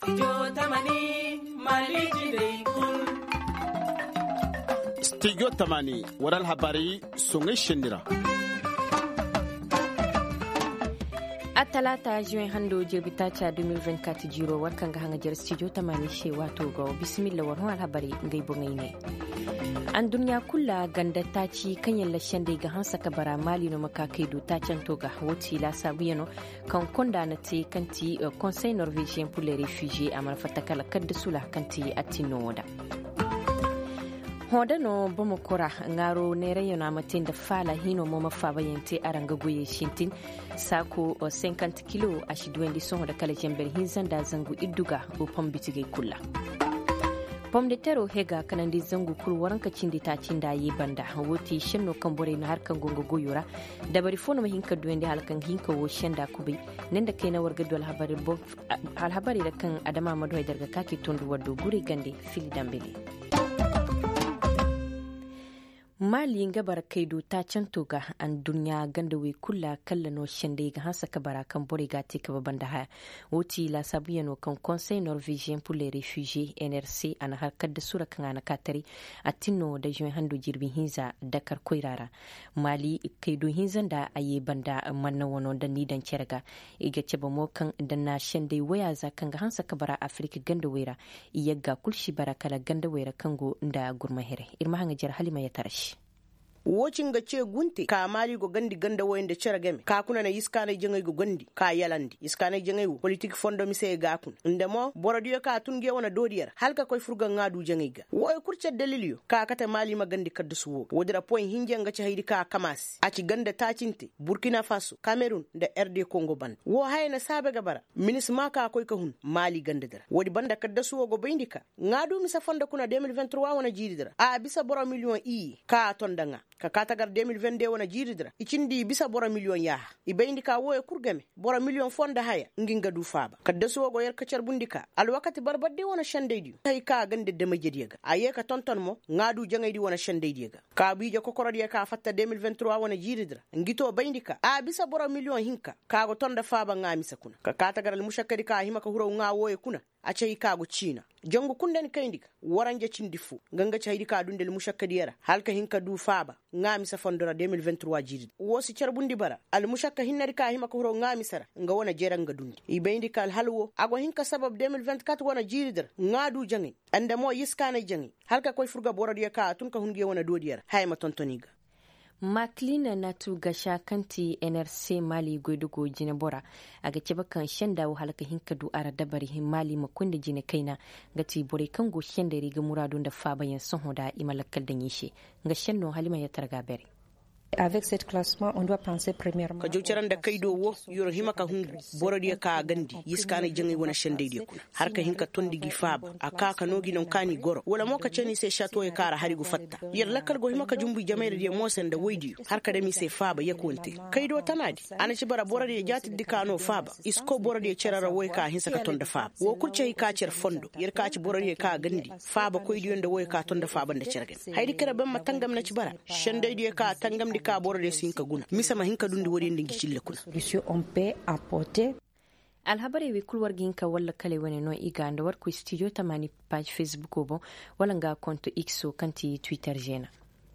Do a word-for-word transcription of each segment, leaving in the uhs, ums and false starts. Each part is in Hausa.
Studio Tamani Maliki Daikun. Studio Tamani waral habari sungai shendira. A talata juin hando jirbita cha deux mille vingt-quatre jiro warkan ga hangajar studio Tamani she wato ga bismillah warhon alhabari ngai bongai ne. An duniya kula ganda ta ci kanyan lashen da ga hansa kabara mali no makakai do ta canto ga woti la sabiyano kan konda na te kanti uh, conseil norvégien pour les réfugiés a marfata kala kadda sula kanti atino wada hoda no bomo kora ngaro ne rayona matin da fala hino mo mafaba yente aranga goye shintin sako uh, cinquante kilo ashidwendi son da kala jember hinzan da zangu idduga o pambitige kula pom de tero hega kanandi zangu kul waranka cindi ta cinda yi banda woti shenno kambore na harkan gongo goyora da bari fono ma hinka duwende halkan hinka wo shenda kubai nenda kaina warga dol habari bo hal habari da kan adama mado daga kake tondu waddo guri gande fili dambele mali gabar kaido ta canto ga an duniya ganda wai kula kalla no shende ga hansa kabara kan bore ga tika baban da haya woti la sabiyano kan conseil norvégien pour les réfugiés N R C ana harkar da sura kan ana katari a tinno da juin hando jirbin hinza dakar koirara mali kaido hinzan da aye banda manna wono da ni dan cerga iga ceba mo kan da na shende waya za kan ga hansa kabara afrika ganda wera iyagga kulshi barakala ganda wera kango da gurma here irma hanga jar halima ya tarashi wocin ga ce gunte ka mali go gandi ganda wayan da cera game ka kuna na iska na jingai go gandi ka yalandi iska na jingai wo politique fondo mi sai ga kun inda mo borodiyo ka tunge wana dodiyar halka koy furgan ngadu jingai ga woy kurce daliliyo ka kata mali magandi kaddu suwo wodira point hinje ga ci haydi ka kamas a ci ganda ta cinte burkina faso cameroon da R D Congo ban wo hayna sabe ga bara minis maka koy ka hun mali ganda dara wodi banda kaddu suwo go bayndika ngadu mi sa fonda kuna deux mille vingt-trois wana jiri dara a bisa boro million i ka tondanga ka katagar deux mille vingt-deux wana jiridra ikindi bisa bora million yaha ibayndi ka woye kurgame bora million fonda haya nginga du faba kadda so go yer kacar bundika al wakati barbadde wana shandeydi tay ka gande de majediga aye ka tonton mo ngadu jangaydi wana shandeydi ka biije ko korodi ka fatta deux mille vingt-trois wana jiridra ngito bayndika a bisa bora million hinka ka go tonda faba ngami sakuna ka katagar al mushakkadi ka hima ka huro nga woye kuna a cey kago cina jongo kundani kayndika waranje cindi fu ganga caydi ka dundel mushakkadi yara halka hinka du faba ngami sa fondora deux mille vingt-trois jiri wosi carbundi bara al mushakka hinnari ka hima ko huro ngami sara nga wona jeranga dundi ibayndi kal halwo ago hinka sabab deux mille vingt-quatre wona jiri dar ngadu jangi anda mo yiskana jangi halka koy furga borodi ka tun ka hungi wona dodiyar hayma tontoniga maklina na tu gasha kanti N R C mali goidugo jine bora aga ceba kan shenda wo halaka hinka du ara dabari hin mali makunde jine kaina gati bore kango shenda riga muradun da faba yan son hoda imalakal da yishe ga shenno halima ya targa bere. Avec cette classement, on doit penser premièrement. Ka jocaran da kaido wo yoro hima ka hungu borodi ka gandi yiskana jangi wona shende di kuna har ka hinka tondi gi faba aka ka nogi non kani goro wala mo ka ceni sai shato ya kara hari gu fatta yar lakal go hima ka jumbu jamaire di mosen da woidi har ka da mi sai faba ya konte kaido tanadi ana ci bara borodi jati dikano faba isko borodi cerara woy ka hinsa ka tonda faba wo kurce ka cer fondo yar ka ci borodi ka gandi faba koydi yonda woy ka tonda faba da cergen haydi kara ban matangam na ci bara shende di ka tangam di ka borode sinka guna misama hinka dundi wodi ndingi cille kuna on peut apporter alhabari wi kulwar ginka walla kale wani no iga anda war ku studio tamani page facebook obo wala nga konto x kanti twitter jena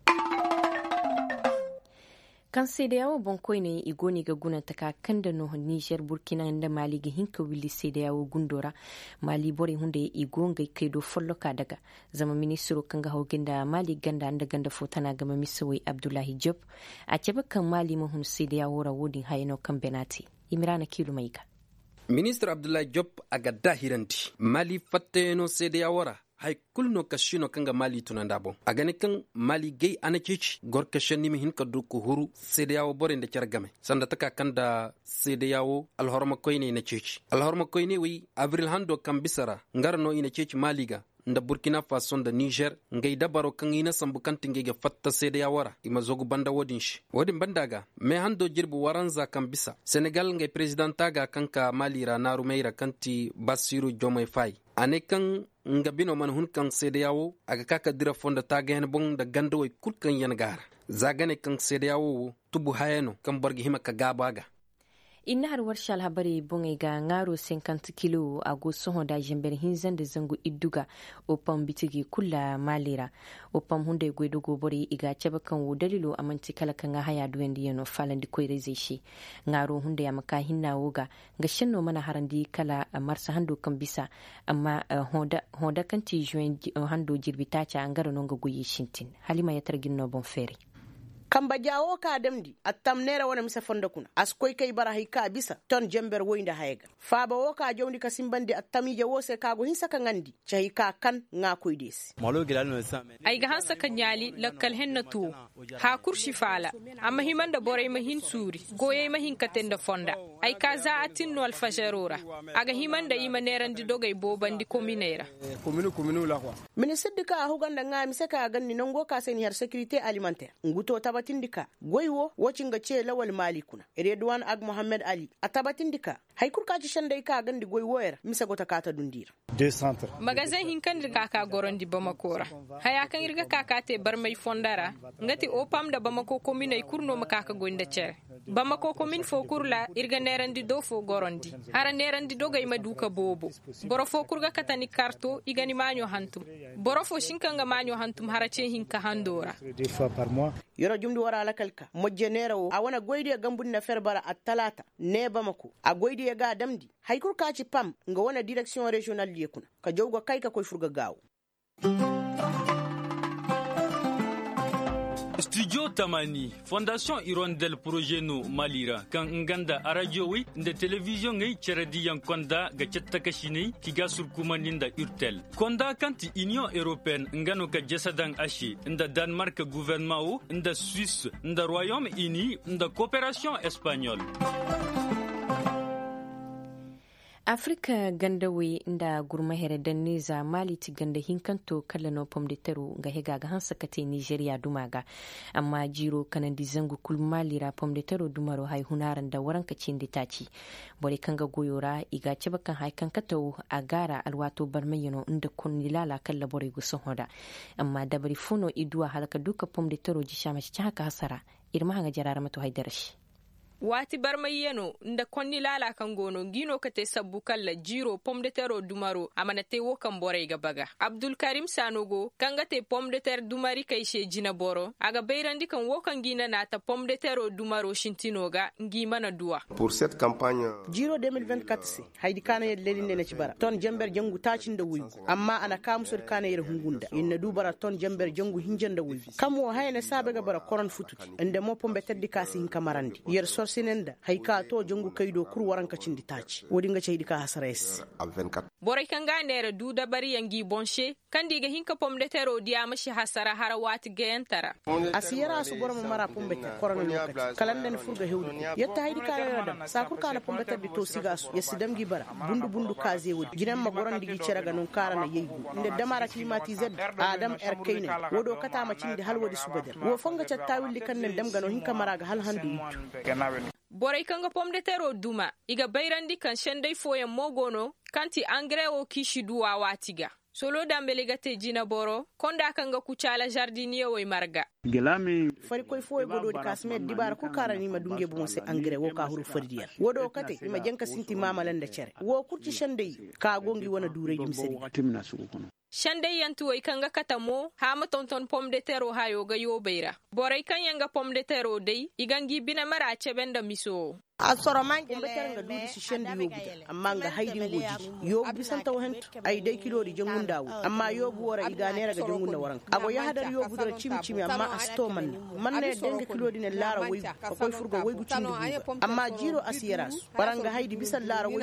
kan sai da yawo bankoi ne igoni ga guna ta kakan da no Niger Burkina da Mali ga hinka wili sai da yawo gundora Mali bore hunde igon ga kai do folloka daga zama ministro kan ga hogin da Mali ganda anda ganda fotana ga mamisawai Abdullahi Job a cebe kan Mali mun sai da yawo rawodin hayno kan Benati Imrana Kilu Maika ministro Abdullahi Job aga dahiranti Mali fatteno sai da yawora hay kulno kashino kanga Mali tunanda bon agane kan Mali gay anakici gorka shanni mi hin kaddu ko huru sedeyawo bore nde cargame sanda taka kanda sedeyawo alhorma koyne ne cici alhorma koyne wi avril hando kam bisara ngarno ina cici Maliga nda Burkina Faso da Niger ngay dabaro kan ina sambu kantinge ga fatta sedeyawara ima zogu banda wodin shi wodin bandaga me hando jirbu waranza kan bisa Senegal ngay presidenta ga kanka Mali ra naru meira kanti Bassirou Diomaye Faye ane kan nga bino man hun kan sedeyawo aga kaka dira fonda taga hen bon da gando way kulkan yan gara zagane kan sedeyawo tubu hayeno kan borgi hima ka gabaga inna har warshal habari bungai ga ngaro cinquante kilo a go soho da jember hinzan da zango idduga opam bitigi kula malira opam hunde gwedo go bori iga cebakan wo dalilo amanti kala kan haya duwendi yano falandi koire zai shi ngaro hunde ya maka hinna woga ga shanno mana harandi kala marsa hando kan bisa amma honda honda kan ti join hando jirbita ca ngaro non ga goyi shintin halima ya targin no bon feri kamba jawo ka damdi attam nera wona misa fonda kuna askoy kay bara hay ka bisa ton jember woynda hayga faaba wo ka jawdi ka simbandi attami jawo se ka go hinsa ka ngandi cey ka kan nga koy des malo gilal no sa ay ga hansa ka nyali lakkal henna tu ha kurshi fala amma himanda boray mahin suri goyey mahin katenda fonda ay ka za atin no alfajarora aga himanda yima nerandi dogay bobandi kominera kominu kominu la kwa ministre de ka huganda nga mi se ka ganni nongo ka sen har sécurité alimentaire nguto tabatindika goywo wocinga ce lawal malikuna redwan ag mohammed ali a tabatindika hay kurkaji shandai ka gandi goywo er misa gota kata dundira deux centres magazin hinkan dirga ka gorondi bamakora haya kan irga ka kate barmay fondara ngati opam da bamako komine kurno makaka gonda cer bamako komin fo kurla irga nerandi do fo gorondi hara nerandi do gay maduka bobo borofo kurga katani karto igani manyo hantum borofo shinkanga manyo hantum hara ce hinka handora deux fois par mois yoro jumdi wara la kalka mojje nerawo a wana goydi gambun na ferbara at talata ne bamako a goydi ga damdi haykur kaci pam nga wana direction régionale yekuna ka jowga kayka koy furga gaw Studio Tamani, Fondation Hirondelle Projet no Malira, kan nganda radio wi nde television ngai cherediyan konda ga cettakashini kiga surkumaninda Urtel. Konda kanti Union Européenne ngano ka jesadan ashi nda Danemark gouvernement o nda Suisse nda Royaume-Uni nda coopération espagnole. Afrika gandawe inda gurma here dan neza mali ti ganda hinkanto kala no pom de teru ga hega ga hansa kate Nigeria dumaga amma jiro kanan di zangu kul mali ra pom de teru dumaro hay hunaran da waran kacin de taci bore kanga goyora iga ce bakan hay kan kato a gara alwato barmayino inda kun lala kala bore gu sohoda amma da bari funo iduwa halaka duka pom de teru ji shama ci haka hasara irma hanga jarara mato haidarashi wati barmayeno nda konni lala kan gono gino kate sabbu kala jiro pom de terre dumaro amanate wo kan boray ga baga Abdul Karim Sanogo kanga te pom de terre dumari kay she jina boro aga beyrandi kan wo kan gina nata pom de terre dumaro shintinoga ngi mana duwa pour cette campagne jiro deux mille vingt-quatre si haydi kana yel lelinde na ci bara ton jember jangu tacin da wuyu amma ana kam sur kana yel hungunda inna du bara ton jember jangu hinjanda wuyu kamo hayne sabe ga bara koron fututi inde mo pombe teddi kasi hin kamarandi yer sinenda haika to jongu kaydo kur waranka cindi taci wodi nga ceydi ka hasres boray kanga nere du da bari yangi bonche kandi ga hinka pom de terre diya mashi hasara hara wati gayantara asiyara su boroma mara pombe te korona lokati kalanden furga hewdu yetta haydi ka rada sakur kana pombe te to sigasu yesidam gi bara bundu bundu kaze wodi ginam ma goran digi ceraga non karana yeygu inde damara climatisé adam er kayne wodo kata ma cindi halwodi subader wo fonga ca tawilli kannen damgano hinka maraga hal handu boray kanga pom de terre duma iga bayrandi kan shendai foya mogono kanti engrais o kishi duwa watiga solo dambele gate jina boro konda kanga kuchala jardinier way marga gelami fari koy foy godo di kasmet dibara ko karani ma dunge bu se engrais wo ka huru fardiya wodo kate ima jenka sinti mamalan da cere wo kurci shendai ka gongi wana duray dim sedi Shandai yantu way kanga katamo hama tonton pom de terre hayo ga yo beira boray kan yanga pom de terre dei igangi bina mara cebenda miso asoro mangi beter nga dudi si shendi yobu amma nga haydin goji yobu bisanta wahent ay day kilo di jongun dawu amma yobu wora iganera ga jongun da waran ago ya hadar yobu da chimi chimi amma asto man man ne denga kilo di ne lara way ko koy furgo way gu cindi amma jiro asieras baranga haydi bisal lara way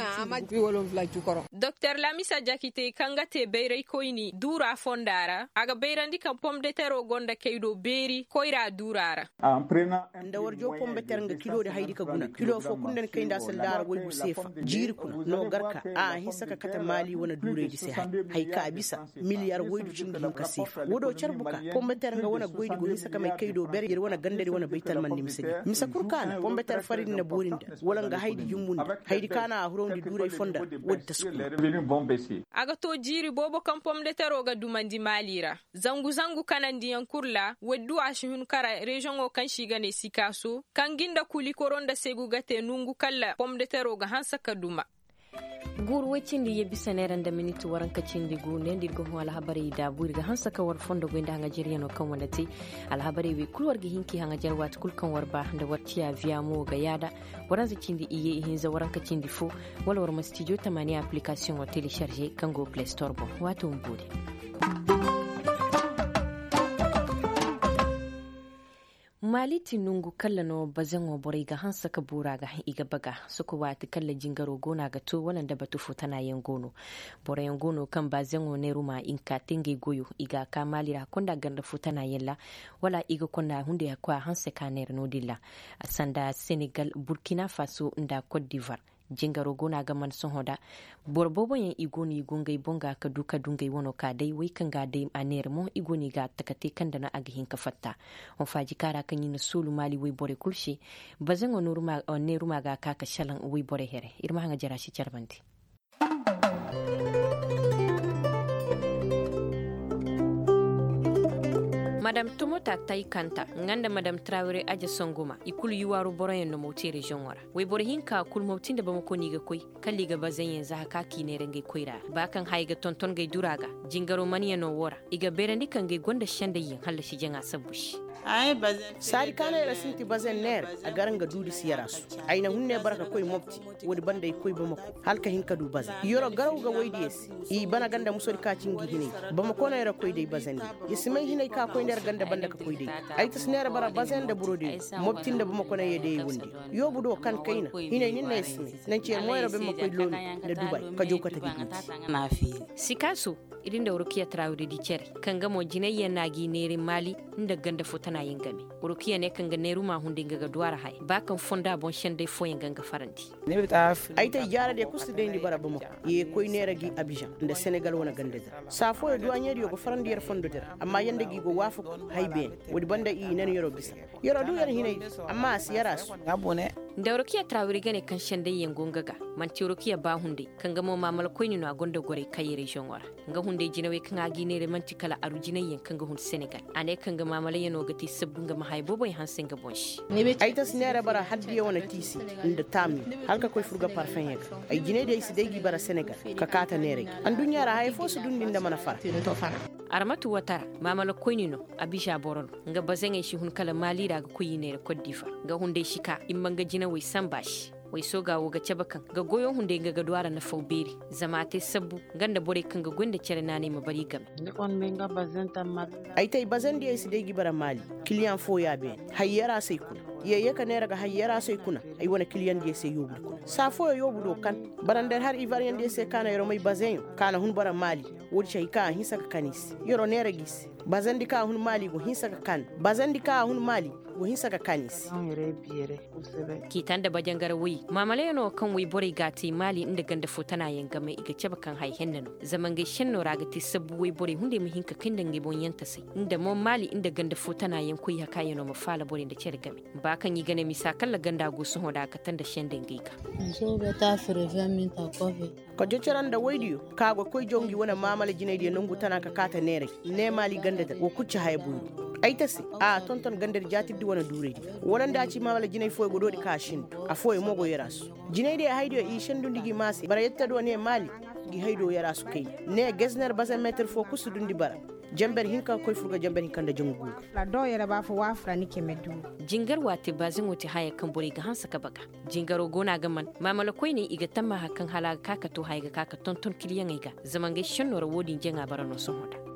cindi Docteur Lamisa Jakite kanga te beyray koyni dura fondara aga beyrandi kan pom de terre gonda kaydo beri koyra durara nda warjo pom de terre nga kilo di haydi ka guna kilo fo kunden kaynda sel dara way gu sefa jiri kuna no garka a hisaka kata mali wana dure di se hay hay ka bisa miliyar way du cindi ka sefa wodo charbuka pom de terre nga wana goydi go hisa ka mai kaido ber yir wana gandari wana baital man nimsini misa kurkana pombe tar farin na borinda wala nga haidi yumbunda haidi kana hurondi durai fonda wadda su aga to jiri bobo kan pom de tero ga dumandi malira zangu zangu kanandi yankurla weddu ashihun kara region o kan shiga ne sikaso kan ginda kuli koronda segu gate nungu kala pom de tero ga hansa kaduma gur wacindi yebi saneren da minute waranka cindi gu ne dirgo wala habari da burga hansa ka war fondo gwenda hanga jeriano kan wandati al habari wi kulwar gi hinki hanga jarwat kul kan warba da watiya via mo ga yada waranza cindi iye hinza waranka cindi fu wala war mastijo tamani application o télécharger kan go play store bo wato mbudi maliti nungu kalla no bazango borai ga hansa ka bura ga iga baga suku wati kalla jingaro gona ga to wannan da batu futana yan gono borai yan gono kan bazango ne ruma in ka tinge goyo iga ka malira konda ganda futana yalla wala iga konda hunde ya kwa hansa ka ne no dilla asanda Senegal Burkina Faso nda Cote d'Ivoire jingaro gona ga man son hoda borbobo yan igoni gungai bonga ka duka dungai wono ka dai wai kan ga dai aner mo igoni ga takate kan da na agahin ka fatta on faji kara kan yin sulu mali wai bore kulshi bazan on ruma on ne ruma ga ka ka shalan wai bore here irma hanga jara shi charbandi Madame Tomota tai kanta nganda Madame Traoré aja songoma ikulu yuwaru boroyen no moti region wara we bore hinka kul mautin da bama koni ga koi kalli ga bazan yanzu haka ki ne renge koira bakan haiga tonton gai duraga jingaro maniya no wara iga berandi kan gai gonda shanda yin halla shi janga sabushi ai bazan sari kana era sinti bazan ner a garanga dudi siyara su aina hunne baraka koi mopti wodi banda koi bama ko halka hinka du bazan yoro garaw ga waydi yes i bana ganda musori ka cingi hine bama ko na era koi dai bazan yismai hine ka koi ner ganda banda ka koyde ay tas nera bara bazen da burodi mobtin da bama kona yede wundi yobu do kan kaina hina nin nesmi nan ce moyra be makoy lolu da Dubai ka joka ta gidi na fi sikasu irin da urukiya Traoré di cer kan ga mo jinayya nagi nere mali inda ganda futana yin game urukiya ne kan ga neru ma hunde ga duwara hay ba kan fonda bon shende foyen ganga faranti ay tay jara de kusti de ndi bara bama ye koy nera gi Abidjan da Senegal wona ganda da sa fo e douanier yo go farandi yer fondo der amma yande gi go wafu haybe wodi banda i nan yoro bisa yoro du yar hinay amma siyara su gabone da urukiya Traoré gane kan shende yin gongaga man ti urukiya ba hunde kan ga mo mamal koyni no gonda gore kai region wara ga hunde jinawe kan agi ne remanti kala aru jinayyen kan ga hun Senegal ane kan ga mamala yano gati sabbun ga mahaibo boy hansen ga bonshi ay tas nera bara haddi wona tisi inda tami halka koy furga parfum yak ay jine de isi degi bara Senegal ka kata nere an dunya ra hay fo su dundin da mana fara to fara armatu watara mamala koyni no abisha boron nga bazenga shi hun kala mali daga koyi ne Cote d'Ivoire ga hunde shika in banga jina wai sambashi wai so ga wuga cabakan ga goyon hunde ga gadwara na fauberi zama te sabu ganda bore kan ga gwanda cere na ne mabari game ai tai bazan da isi degi bara mali kiliyan fo ya be hayyara sai kuna yayye ka ne raga hayyara sai kuna ai wani kiliyan da sai yobu kuna safo yobu do kan barandar har ivarian da sai kana yoro mai bazan kana hun bara mali wodi shay ka hisa ka kanis yoro ne ragis bazan dika hun mali go hisa ka kan bazan dika hun mali go hisa ka kanis kitan da bajangar wi mamale no kan wi bore gati mali inda ganda fotana yangame iga cabakan haihen nan zaman ga shenno raga ti sabu wi bore hunde mi hinka kindan gi bon yanta sai inda mo mali inda ganda fotana yan kuyi haka yano mafala bore da cer game ba kan yi gane misakal la ganda go sun hoda ka tanda shendan giga so be ta fere vingt ta kofe ko joceran da waydiyo kago koy jongi wona mamale jinaydi nungu tana ka kata nere ne mali ganda da wo kucci haybu ay tasi a tonton gandar jatiddi wona duredi wonan da ci mamala jinay foy go dodi ka shin a foy mogo yerasu jinay de haydo i shendundigi masi bara yetta do ne mali gi haydo yerasu kay ne gesner basa meter fo kusu dundi bara jamber hinka koy furga jamber hinka da jungu la do yera ba fo wafra ni kemedu jingar wate bazin wuti haya kan buri ga hansa ka baka jingaro gona ga man mamala koy ne iga tamma hakan halaga kaka to haya ga kaka tonton kiliyan iga zaman ga shin nora wodin jenga barano sun hoda